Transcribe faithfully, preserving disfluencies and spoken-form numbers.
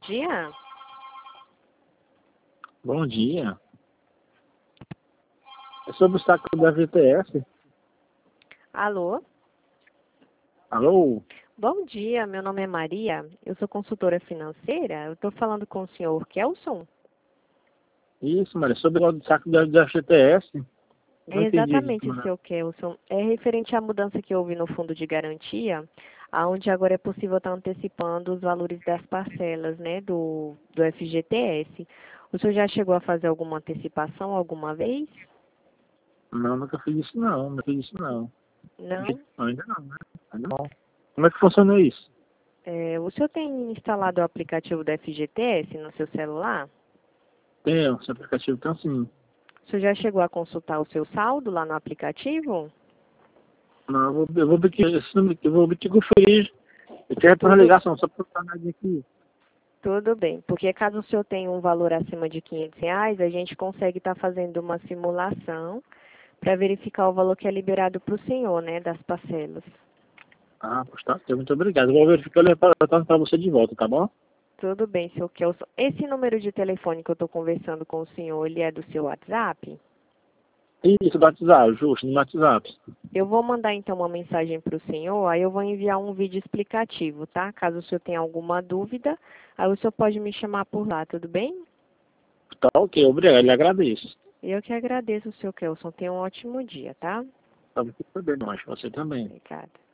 dia. Bom dia. É sobre o saco da V T S. Alô? Alô? Bom dia, meu nome é Maria, eu sou consultora financeira, eu estou falando com o senhor Kelson? Isso, Maria. Sobre o saco da, da G T S. Não É entendi aqui, exatamente, mano. senhor Kelson. É referente à mudança que houve no fundo de garantia, aonde agora é possível estar antecipando os valores das parcelas, né, do, do F G T S. O senhor já chegou a fazer alguma antecipação alguma vez? Não, nunca fiz isso não. Não fiz isso não. Não? Ainda não, né? Ainda não. Como é que funciona isso? É, o senhor tem instalado o aplicativo do F G T S no seu celular? Tem, esse aplicativo tem sim. O senhor já chegou a consultar o seu saldo lá no aplicativo? Não, eu vou, eu vou ver que esse número aqui, eu vou ver que eu fiz. Eu quero para uma Tudo, ligação, só para botar mais aqui. tudo bem, porque caso o senhor tenha um valor acima de quinhentos reais, a gente consegue estar fazendo uma simulação para verificar o valor que é liberado para o senhor, né, das parcelas. Ah, pois tá, muito obrigado. Eu vou verificar e levar para você de volta, tá bom? Tudo bem, senhor Kelson. Esse número de telefone que eu estou conversando com o senhor, ele é do seu WhatsApp? Isso, do WhatsApp, justo, no WhatsApp. Eu vou mandar então uma mensagem para o senhor, aí eu vou enviar um vídeo explicativo, tá? Caso o senhor tenha alguma dúvida, aí o senhor pode me chamar por lá, tudo bem? Tá ok, obrigado, lhe agradeço. Eu que agradeço, senhor Kelson. Tenha um ótimo dia, tá? Tá muito bem, nós, você também. Obrigada.